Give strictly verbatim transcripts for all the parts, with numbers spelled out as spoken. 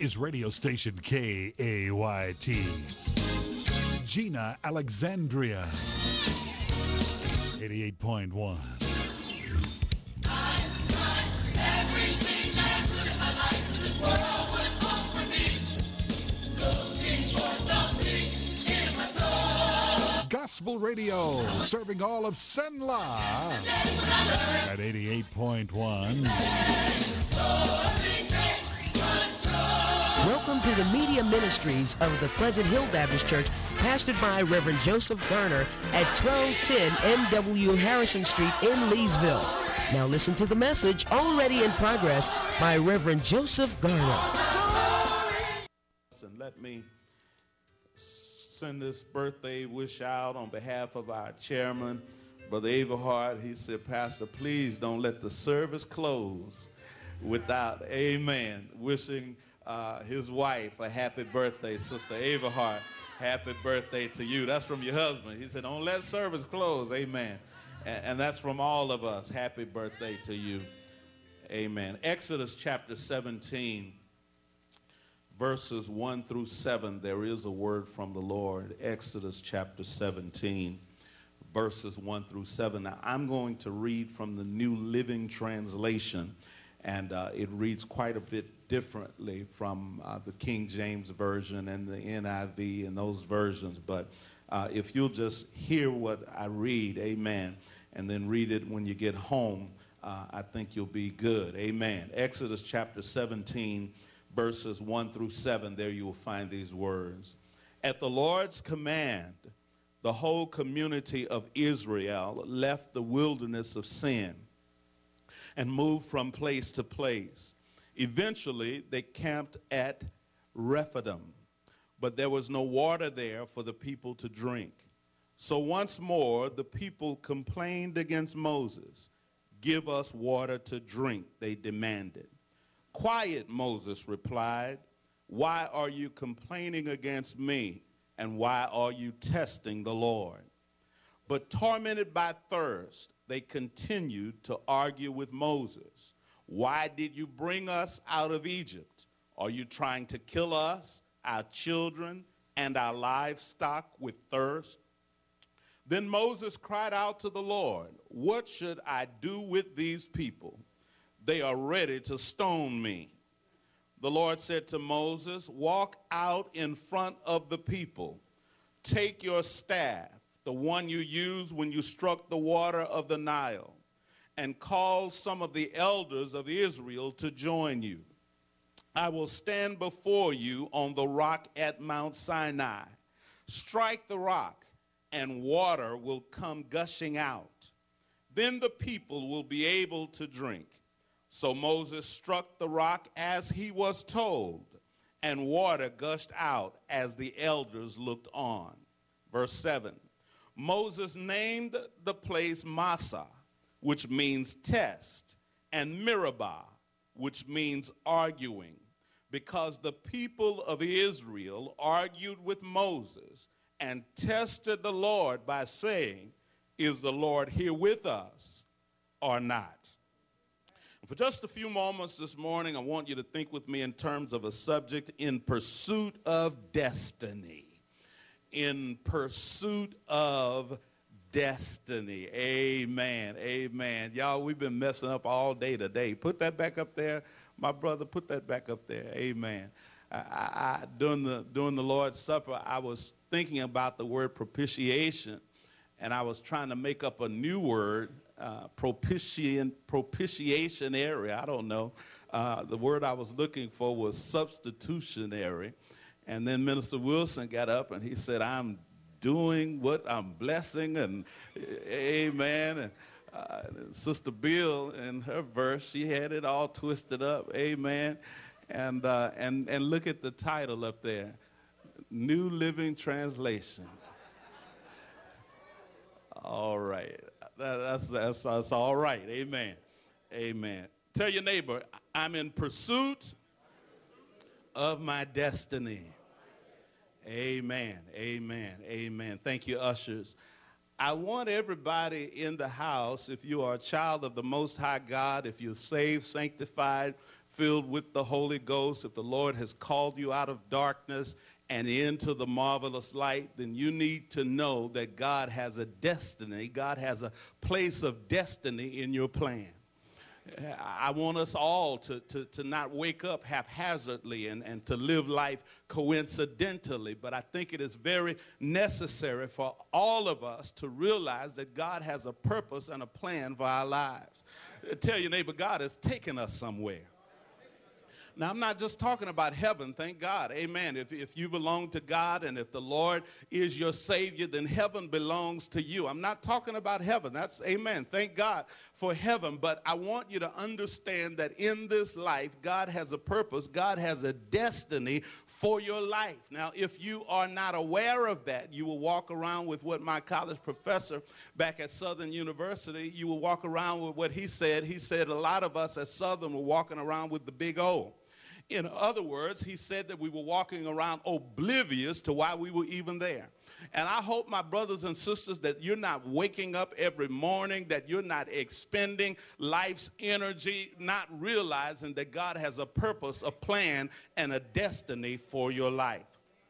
is radio station K A Y T. Gina, Alexandria, eighty-eight point one. Gospel Radio, serving all of Senla at eighty-eight point one. Welcome to the media ministries of the Pleasant Hill Baptist Church, pastored by Reverend Joseph Garner at twelve ten M W Harrison Street in Leesville. Now listen to the message already in progress by Reverend Joseph Garner. And let me send this birthday wish out on behalf of our chairman, Brother Everhart. He said, Pastor, please don't let the service close without, amen, wishing uh, his wife a happy birthday. Sister Everhart, happy birthday to you. That's from your husband. He said, don't let service close, amen. And, and that's from all of us. Happy birthday to you, amen. Exodus chapter seventeen. Verses one through seven, there is a word from the Lord. Exodus chapter seventeen, verses one through seven. Now, I'm going to read from the New Living Translation, and uh, it reads quite a bit differently from uh, the King James Version and the N I V and those versions. But uh, if you'll just hear what I read, amen, and then read it when you get home, uh, I think you'll be good, amen. Exodus chapter seventeen, verses one through seven, there you will find these words. At the Lord's command, the whole community of Israel left the wilderness of sin and moved from place to place. Eventually, they camped at Rephidim, but there was no water there for the people to drink. So once more, the people complained against Moses. Give us water to drink, they demanded. Quiet, Moses replied. Why are you complaining against me, and why are you testing the Lord? But tormented by thirst, they continued to argue with Moses. Why did you bring us out of Egypt? Are you trying to kill us, our children, and our livestock with thirst? Then Moses cried out to the Lord, what should I do with these people? They are ready to stone me. The Lord said to Moses, walk out in front of the people. Take your staff, the one you used when you struck the water of the Nile, and call some of the elders of Israel to join you. I will stand before you on the rock at Mount Sinai. Strike the rock, and water will come gushing out. Then the people will be able to drink. So Moses struck the rock as he was told, and water gushed out as the elders looked on. Verse seven, Moses named the place Massah, which means test, and Meribah, which means arguing, because the people of Israel argued with Moses and tested the Lord by saying, is the Lord here with us or not? For just a few moments this morning, I want you to think with me in terms of a subject, in pursuit of destiny. In pursuit of destiny. Amen. Amen. Y'all, we've been messing up all day today. Put that back up there. My brother, put that back up there. Amen. I, I, during the, during the Lord's Supper, I was thinking about the word propitiation, and I was trying to make up a new word. Uh, propitiation, propitiationary, I don't know. Uh, the word I was looking for was substitutionary. And then Minister Wilson got up and he said, I'm doing what I'm blessing, and amen. And uh, Sister Bill, in her verse, she had it all twisted up, amen. And, uh, and, and look at the title up there, New Living Translation. All right. That's, that's, that's all right. Amen. Amen. Tell your neighbor, I'm in pursuit of my destiny. Amen. Amen. Amen. Thank you, ushers. I want everybody in the house, if you are a child of the Most High God, if you're saved, sanctified, filled with the Holy Ghost, if the Lord has called you out of darkness and into the marvelous light, then you need to know that God has a destiny. God has a place of destiny in your plan. I want us all to, to, to not wake up haphazardly and, and to live life coincidentally, but I think it is very necessary for all of us to realize that God has a purpose and a plan for our lives. Tell your neighbor, God has taken us somewhere. Now, I'm not just talking about heaven, thank God, amen. If, if you belong to God and if the Lord is your Savior, then heaven belongs to you. I'm not talking about heaven, that's amen, thank God for heaven. But I want you to understand that in this life, God has a purpose, God has a destiny for your life. Now, if you are not aware of that, you will walk around with what my college professor back at Southern University, you will walk around with what he said. He said a lot of us at Southern were walking around with the big O. In other words, he said that we were walking around oblivious to why we were even there. And I hope, my brothers and sisters, that you're not waking up every morning, that you're not expending life's energy, not realizing that God has a purpose, a plan, and a destiny for your life.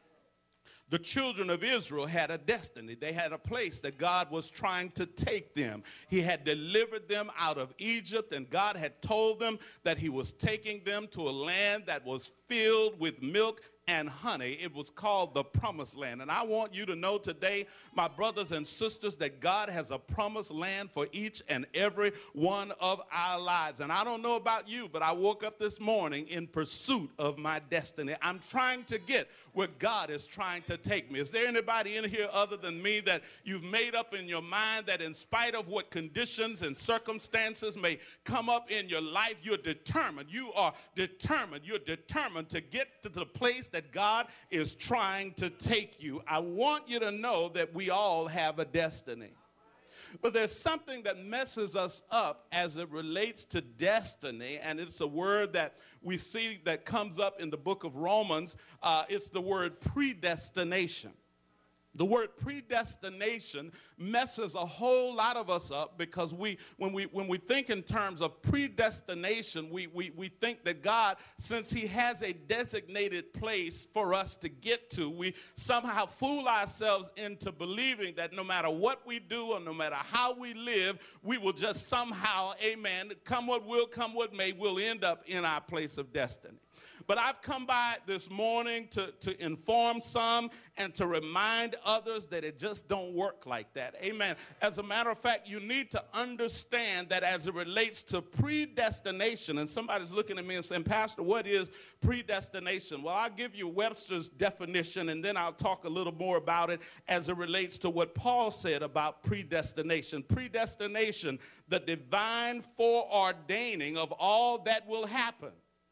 The children of Israel had a destiny. They had a place that God was trying to take them. He had delivered them out of Egypt, and God had told them that he was taking them to a land that was filled with milk and honey. It was called the Promised Land. And I want you to know today, my brothers and sisters, that God has a promised land for each and every one of our lives. And I don't know about you, but I woke up this morning in pursuit of my destiny. I'm trying to get where God is trying to take me. Is there anybody in here other than me that you've made up in your mind that in spite of what conditions and circumstances may come up in your life, you're determined, you are determined, you're determined to get to the place that that God is trying to take you. I want you to know that we all have a destiny. But there's something that messes us up as it relates to destiny, and it's a word that we see that comes up in the book of Romans. Uh, it's the word predestination. The word predestination messes a whole lot of us up because we, when we, when we think in terms of predestination, we, we, we think that God, since he has a designated place for us to get to, we somehow fool ourselves into believing that no matter what we do or no matter how we live, we will just somehow, amen, come what will, come what may, we'll end up in our place of destiny. But I've come by this morning to, to inform some and to remind others that it just don't work like that. Amen. As a matter of fact, you need to understand that as it relates to predestination, and somebody's looking at me and saying, Pastor, what is predestination? Well, I'll give you Webster's definition, and then I'll talk a little more about it as it relates to what Paul said about predestination. Predestination, the divine foreordaining of all that will happen.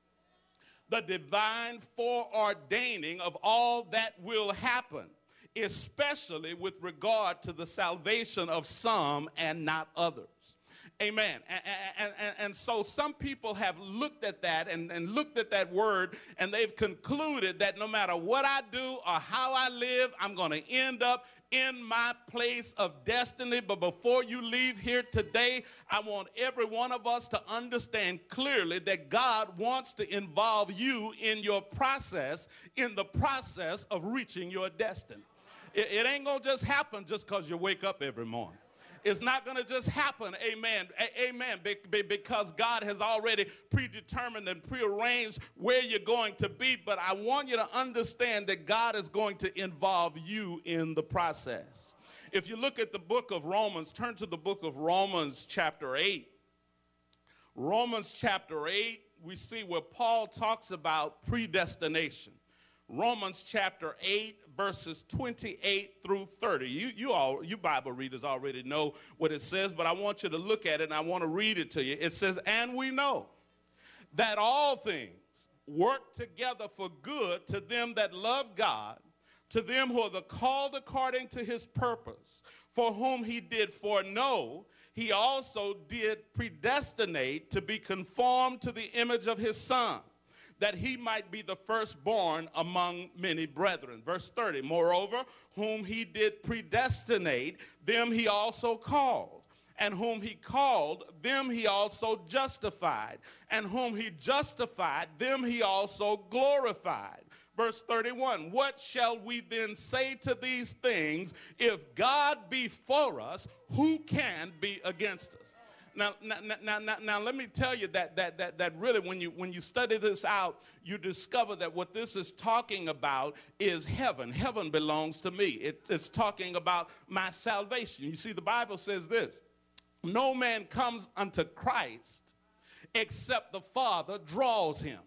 The divine foreordaining of all that will happen, especially with regard to the salvation of some and not others. Amen. And, and, and, and so some people have looked at that and, and looked at that word, and they've concluded that no matter what I do or how I live, I'm going to end up in my place of destiny. But before you leave here today, I want every one of us to understand clearly that God wants to involve you in your process, in the process of reaching your destiny. It, it ain't going to just happen just because you wake up every morning. It's not going to just happen, amen, a- amen, be- be- because God has already predetermined and prearranged where you're going to be. But I want you to understand that God is going to involve you in the process. If you look at the book of Romans, turn to the book of Romans chapter eight. Romans chapter eight, we see where Paul talks about predestination. Romans chapter eight, verses twenty-eight through thirty. You, you, all, you Bible readers already know what it says, but I want you to look at it, and I want to read it to you. It says, and we know that all things work together for good to them that love God, to them who are the called according to his purpose, for whom he did foreknow, he also did predestinate to be conformed to the image of his Son, that he might be the firstborn among many brethren. Verse thirty, moreover, whom he did predestinate, them he also called. And whom he called, them he also justified. And whom he justified, them he also glorified. Verse thirty-one, what shall we then say to these things? If God be for us, who can be against us? Now, now, now, now, now let me tell you that, that, that, that really when you, when you study this out, you discover that what this is talking about is heaven. Heaven belongs to me. It, it's talking about my salvation. You see, the Bible says this. No man comes unto Christ except the Father draws him.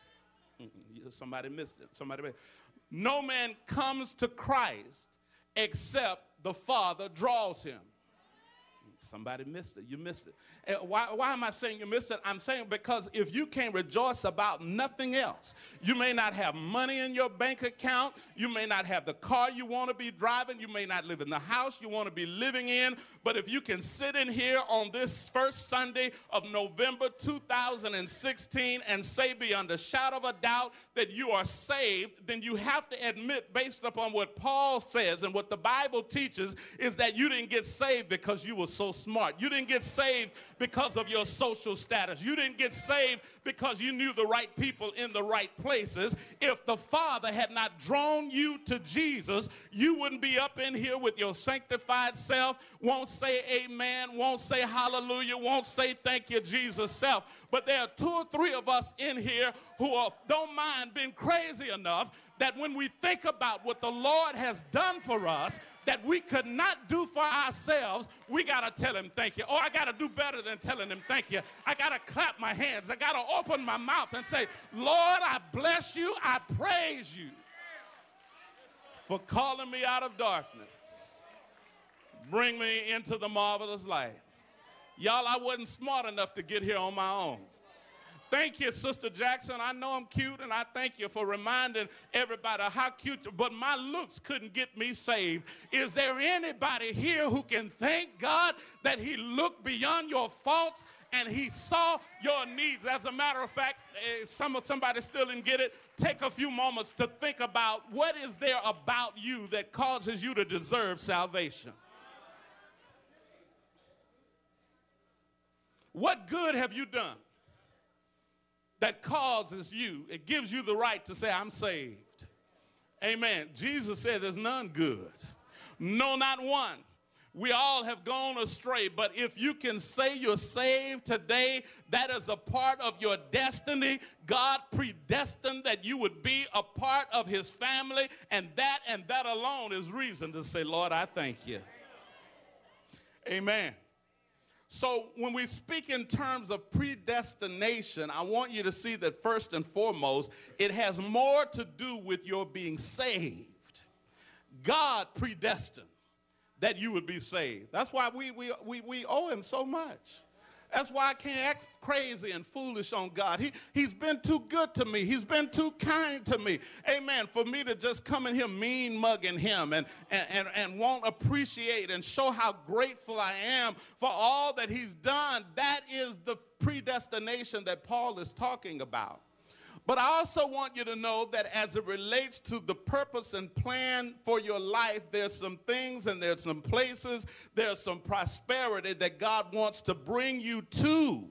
Somebody missed it. Somebody missed it. No man comes to Christ except the Father draws him. Somebody missed it. You missed it. And why, why am I saying you missed it? I'm saying because if you can't rejoice about nothing else, you may not have money in your bank account. You may not have the car you want to be driving. You may not live in the house you want to be living in. But if you can sit in here on this first Sunday of November two thousand sixteen and say beyond a shadow of a doubt that you are saved, then you have to admit, based upon what Paul says and what the Bible teaches, is that you didn't get saved because you were so smart. You didn't get saved because of your social status. You didn't get saved because you knew the right people in the right places. If the Father had not drawn you to Jesus, you wouldn't be up in here with your sanctified self, won't say amen, won't say hallelujah, won't say thank you, Jesus self. But there are two or three of us in here who are, don't mind being crazy enough that when we think about what the Lord has done for us that we could not do for ourselves, we got to tell him thank you. Or I got to do better than telling him thank you. I got to clap my hands. I got to open my mouth and say, Lord, I bless you. I praise you for calling me out of darkness. Bring me into the marvelous light. Y'all, I wasn't smart enough to get here on my own. Thank you, Sister Jackson. I know I'm cute, and I thank you for reminding everybody how cute, but my looks couldn't get me saved. Is there anybody here who can thank God that he looked beyond your faults and he saw your needs? As a matter of fact, some, somebody still didn't get it. Take a few moments to think about what is there about you that causes you to deserve salvation. What good have you done that causes you, it gives you the right to say, I'm saved? Amen. Jesus said there's none good. No, not one. We all have gone astray, but if you can say you're saved today, that is a part of your destiny. God predestined that you would be a part of his family, and that and that alone is reason to say, Lord, I thank you. Amen. So when we speak in terms of predestination, I want you to see that first and foremost, it has more to do with your being saved. God predestined that you would be saved. That's why we, we, we, we owe him so much. That's why I can't act crazy and foolish on God. He, he's been too good to me. He's been too kind to me. Amen. For me to just come in here mean mugging him and, and, and, and won't appreciate and show how grateful I am for all that he's done. That is the predestination that Paul is talking about. But I also want you to know that as it relates to the purpose and plan for your life, there's some things and there's some places, there's some prosperity that God wants to bring you to.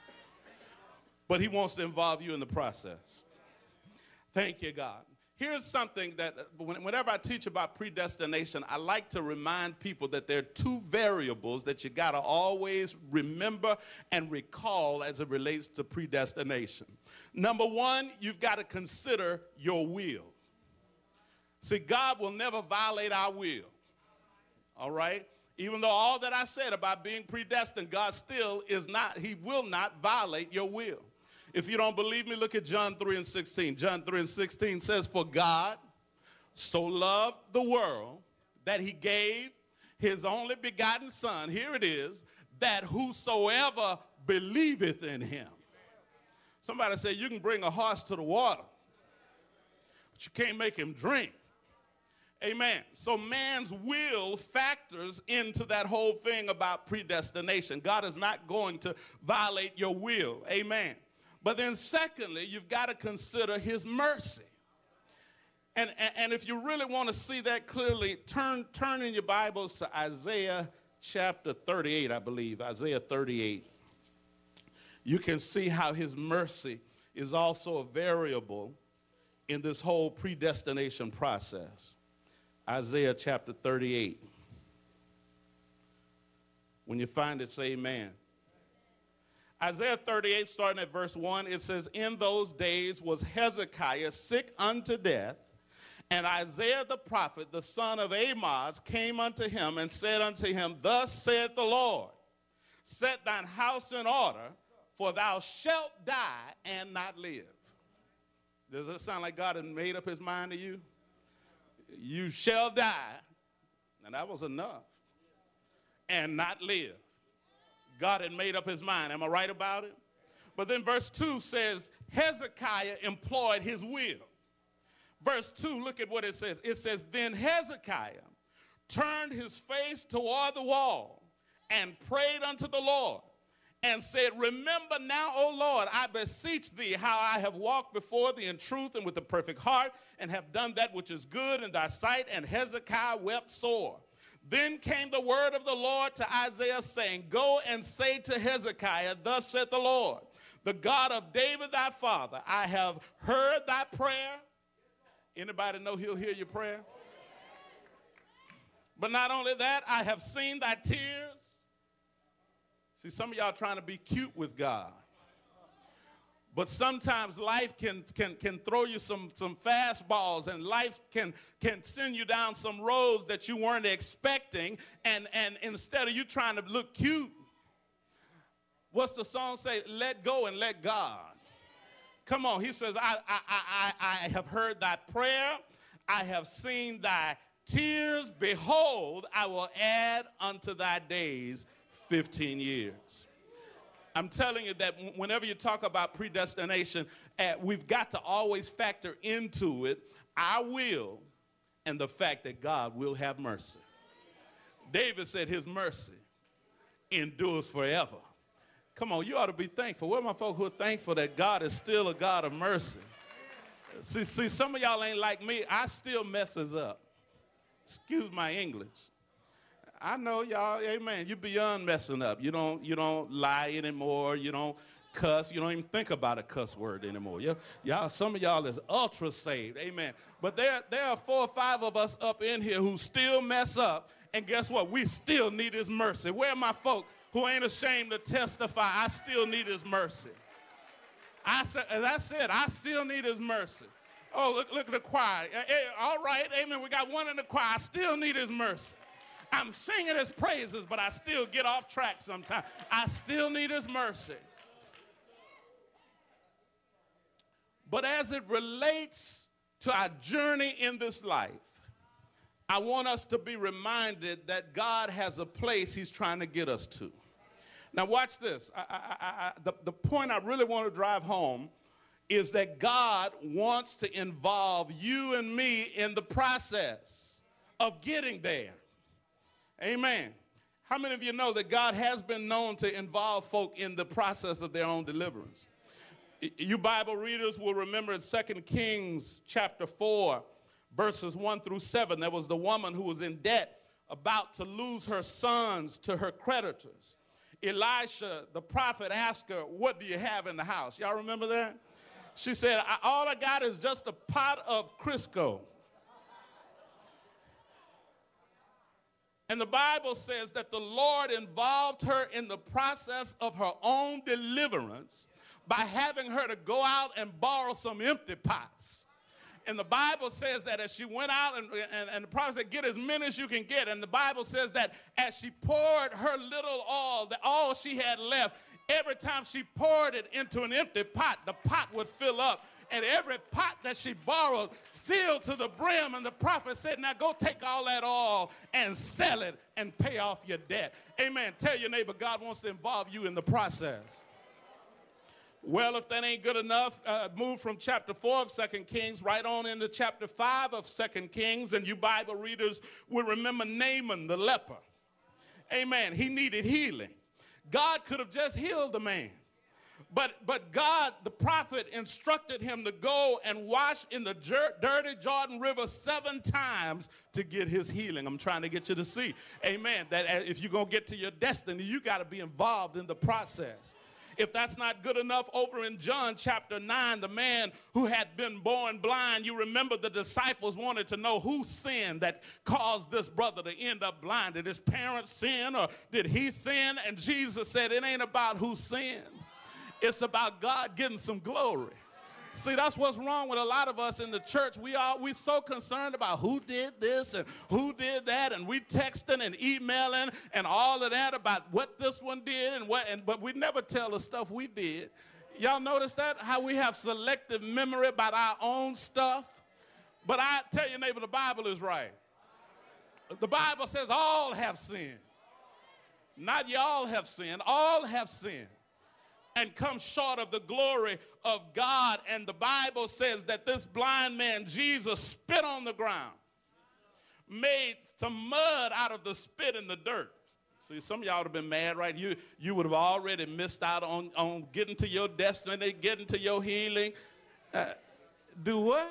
But he wants to involve you in the process. Thank you, God. Here's something that whenever I teach about predestination, I like to remind people that there are two variables that you got to always remember and recall as it relates to predestination. Number one, you've got to consider your will. See, God will never violate our will, all right? Even though all that I said about being predestined, God still is not, he will not violate your will. If you don't believe me, look at John three and sixteen. John three and sixteen says, for God so loved the world that he gave his only begotten son, here it is, that whosoever believeth in him. Somebody said you can bring a horse to the water, but you can't make him drink. Amen. So man's will factors into that whole thing about predestination. God is not going to violate your will. Amen. But then secondly, you've got to consider his mercy. And, and, and if you really want to see that clearly, turn, turn in your Bibles to Isaiah chapter thirty-eight, I believe, Isaiah thirty-eight. You can see how his mercy is also a variable in this whole predestination process. Isaiah chapter thirty-eight. When you find it, say amen. Isaiah thirty-eight, starting at verse one, it says, "In those days was Hezekiah sick unto death, and Isaiah the prophet, the son of Amoz, came unto him and said unto him, Thus saith the Lord, set thine house in order, for thou shalt die and not live." Does it sound like God had made up his mind to you? You shall die, and that was enough, and not live. God had made up his mind. Am I right about it? But then verse two says, Hezekiah employed his will. Verse two, look at what it says. It says, "Then Hezekiah turned his face toward the wall and prayed unto the Lord and said, Remember now, O Lord, I beseech thee, how I have walked before thee in truth and with a perfect heart, and have done that which is good in thy sight. And Hezekiah wept sore. Then came the word of the Lord to Isaiah, saying, Go and say to Hezekiah, Thus saith the Lord, the God of David thy father, I have heard thy prayer." Anybody know he'll hear your prayer? "But not only that, I have seen thy tears." See, some of y'all trying to be cute with God. But sometimes life can, can, can throw you some, some fastballs, and life can, can send you down some roads that you weren't expecting. And, and instead of you trying to look cute, what's the song say? Let go and let God. Come on, he says, I, I, I, I have heard thy prayer. I have seen thy tears. Behold, I will add unto thy days fifteen years. I'm telling you that whenever you talk about predestination, uh, we've got to always factor into it our will and the fact that God will have mercy. David said his mercy endures forever. Come on, you ought to be thankful. Where are my folk who are thankful that God is still a God of mercy? See, see, some of y'all ain't like me. I still messes up. Excuse my English. I know y'all, amen, you're beyond messing up. You don't, you don't lie anymore. You don't cuss. You don't even think about a cuss word anymore. You, y'all, some of y'all is ultra saved, amen. But there, there are four or five of us up in here who still mess up, and guess what? We still need his mercy. Where are my folk who ain't ashamed to testify? I still need his mercy. I said, as I said, I still need his mercy. Oh, look, look at the choir. Hey, all right, amen, we got one in the choir. I still need his mercy. I'm singing his praises, but I still get off track sometimes. I still need his mercy. But as it relates to our journey in this life, I want us to be reminded that God has a place he's trying to get us to. Now watch this. I, I, I, the, the point I really want to drive home is that God wants to involve you and me in the process of getting there. Amen. How many of you know that God has been known to involve folk in the process of their own deliverance? You Bible readers will remember in Second Kings chapter four, verses one through seven, there was the woman who was in debt, about to lose her sons to her creditors. Elisha, the prophet, asked her, "What do you have in the house?" Y'all remember that? She said, I, all I got is just a pot of Crisco. And the Bible says that the Lord involved her in the process of her own deliverance by having her to go out and borrow some empty pots. And the Bible says that as she went out, and, and, and the prophet said, get as many as you can get. And the Bible says that as she poured her little oil, that all she had left, every time she poured it into an empty pot, the pot would fill up. And every pot that she borrowed filled to the brim. And the prophet said, now go take all that oil and sell it and pay off your debt. Amen. Tell your neighbor, God wants to involve you in the process. Well, if that ain't good enough, uh, move from chapter four of Second Kings right on into chapter five of Second Kings, and you Bible readers will remember Naaman the leper. Amen. He needed healing. God could have just healed the man, But, but God, the prophet, instructed him to go and wash in the jer- dirty Jordan River seven times to get his healing. I'm trying to get you to see, amen, that if you're going to get to your destiny, you got to be involved in the process. If that's not good enough, over in John chapter nine, the man who had been born blind, you remember the disciples wanted to know who sinned that caused this brother to end up blind. Did his parents sin or did he sin? And Jesus said, it ain't about who sinned. It's about God getting some glory. See, that's what's wrong with a lot of us in the church. We are we so concerned about who did this and who did that, and we texting and emailing and all of that about what this one did and what, and but we never tell the stuff we did. Y'all notice that? How we have selective memory about our own stuff? But I tell your neighbor, the Bible is right. The Bible says all have sinned. Not y'all have sinned. All have sinned and come short of the glory of God. And the Bible says that this blind man, Jesus, spit on the ground, made some mud out of the spit in the dirt. See, some of y'all would have been mad, right? You, you would have already missed out on, on getting to your destiny, getting to your healing. Uh, do what?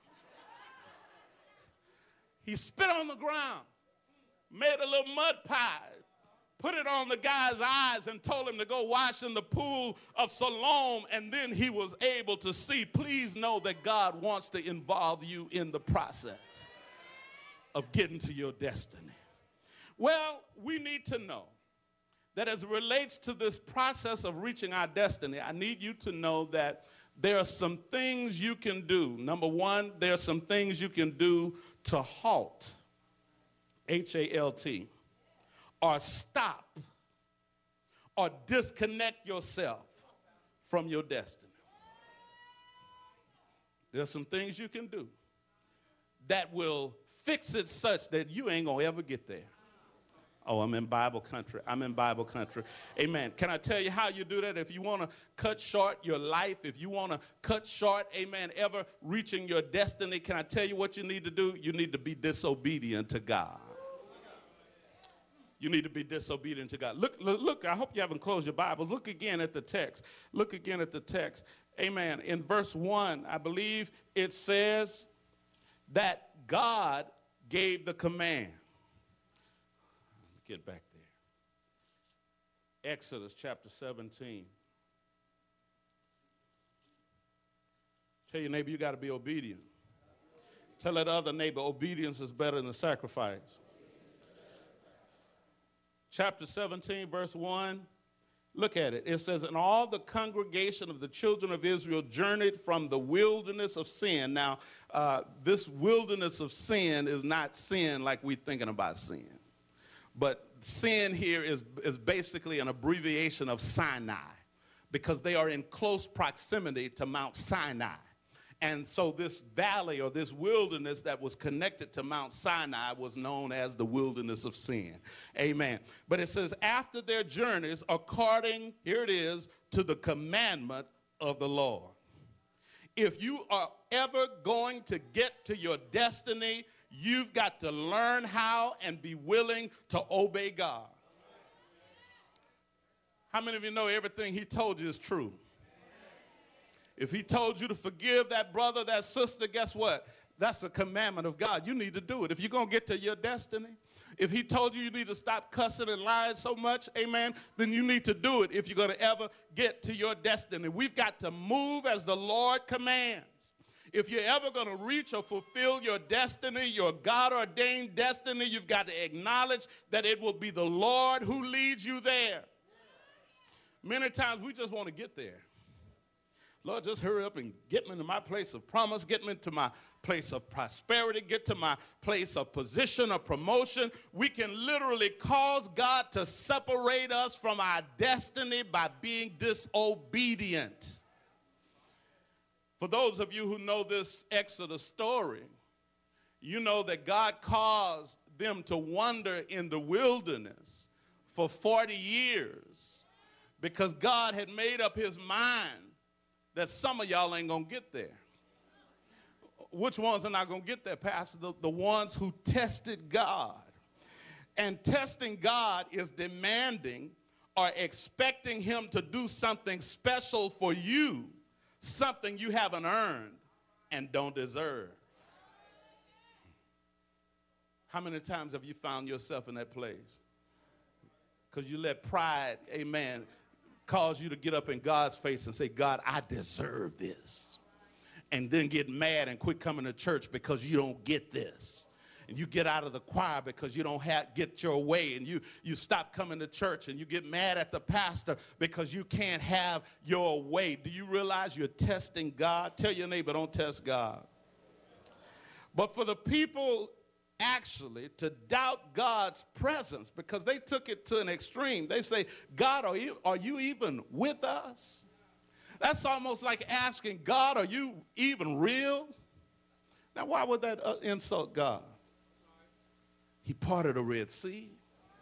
He spit on the ground, made a little mud pie, put it on the guy's eyes and told him to go wash in the pool of Siloam, and then he was able to see. Please know that God wants to involve you in the process of getting to your destiny. Well, we need to know that as it relates to this process of reaching our destiny, I need you to know that there are some things you can do. Number one, there are some things you can do to halt, H A L T, or stop or disconnect yourself from your destiny. There's some things you can do that will fix it such that you ain't gonna ever get there. Oh, I'm in Bible country. I'm in Bible country. Amen. Can I tell you how you do that? If you want to cut short your life, if you want to cut short, amen, ever reaching your destiny, can I tell you what you need to do? You need to be disobedient to God. You need to be disobedient to God. Look, look, look, I hope you haven't closed your Bibles. Look again at the text. Look again at the text. Amen. In verse one, I believe it says that God gave the command. Get back there. Exodus chapter seventeen. Tell your neighbor you got to be obedient. Tell that other neighbor obedience is better than sacrifice. Chapter seventeen, verse one. Look at it. It says, and all the congregation of the children of Israel journeyed from the wilderness of sin. Now, uh, this wilderness of sin is not sin like we're thinking about sin. But sin here is, is basically an abbreviation of Sinai, because they are in close proximity to Mount Sinai. And so this valley or this wilderness that was connected to Mount Sinai was known as the wilderness of sin. Amen. But it says, after their journeys, according, here it is, to the commandment of the Lord. If you are ever going to get to your destiny, you've got to learn how and be willing to obey God. How many of you know everything he told you is true? If he told you to forgive that brother, that sister, guess what? That's a commandment of God. You need to do it. If you're going to get to your destiny, if he told you you need to stop cussing and lying so much, amen, then you need to do it if you're going to ever get to your destiny. We've got to move as the Lord commands. If you're ever going to reach or fulfill your destiny, your God-ordained destiny, you've got to acknowledge that it will be the Lord who leads you there. Many times we just want to get there. Lord, just hurry up and get me into my place of promise, get me into my place of prosperity, get to my place of position or promotion. We can literally cause God to separate us from our destiny by being disobedient. For those of you who know this Exodus story, you know that God caused them to wander in the wilderness for forty years because God had made up his mind that some of y'all ain't going to get there. Which ones are not going to get there, Pastor? The, the ones who tested God. And testing God is demanding are expecting him to do something special for you, something you haven't earned and don't deserve. How many times have you found yourself in that place? Because you let pride, amen, cause you to get up in God's face and say, God, I deserve this. And then get mad and quit coming to church because you don't get this. And you get out of the choir because you don't have, get your way. And you, you stop coming to church and you get mad at the pastor because you can't have your way. Do you realize you're testing God? Tell your neighbor, don't test God. But for the people actually to doubt God's presence, because they took it to an extreme. They say, God, are you, are you even with us? That's almost like asking, God, are you even real? Now, why would that uh, insult God? He parted the Red Sea.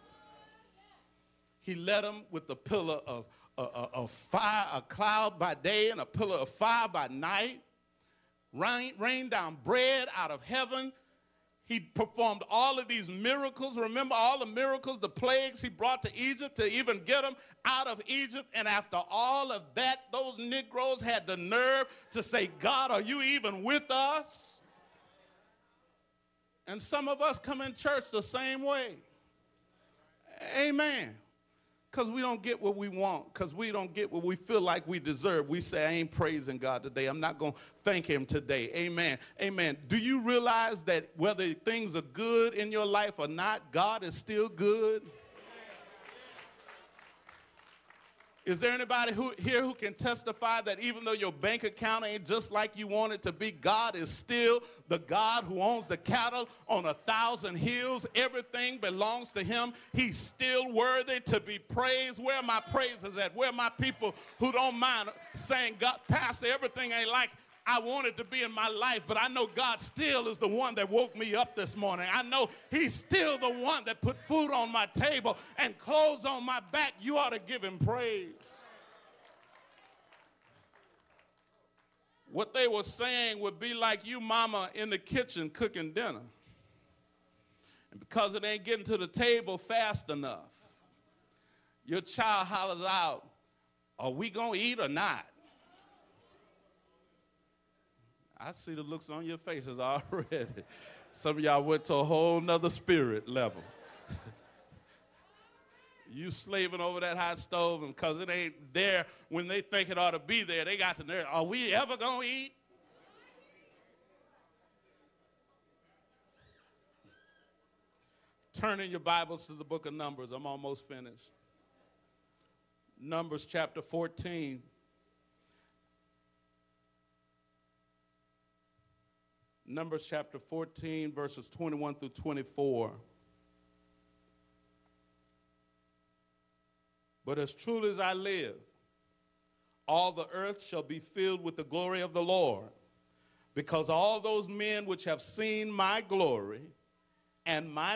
He led them with the pillar of, uh, of fire, a cloud by day and a pillar of fire by night. Rain, rained down bread out of heaven. He performed all of these miracles. Remember all the miracles, the plagues he brought to Egypt to even get them out of Egypt. And after all of that, those Negroes had the nerve to say, God, are you even with us? And some of us come in church the same way. Amen. Because we don't get what we want, because we don't get what we feel like we deserve. We say, I ain't praising God today. I'm not going to thank him today. Amen. Amen. Do you realize that whether things are good in your life or not, God is still good? Is there anybody who, here who can testify that even though your bank account ain't just like you want it to be, God is still the God who owns the cattle on a thousand hills? Everything belongs to him. He's still worthy to be praised. Where are my praises at? Where are my people who don't mind saying, God, Pastor, everything ain't like I wanted to be in my life, but I know God still is the one that woke me up this morning. I know he's still the one that put food on my table and clothes on my back. You ought to give him praise. What they were saying would be like you, mama, in the kitchen cooking dinner. And because it ain't getting to the table fast enough, your child hollers out, are we going to eat or not? I see the looks on your faces already. Some of y'all went to a whole nother spirit level. You slaving over that hot stove, and because it ain't there when they think it ought to be there, they got the nerve. Are we ever going to eat? Turn in your Bibles to the book of Numbers. I'm almost finished. Numbers chapter fourteen. Numbers chapter fourteen, verses twenty-one through twenty-four. But as truly as I live, all the earth shall be filled with the glory of the Lord, because all those men which have seen my glory and my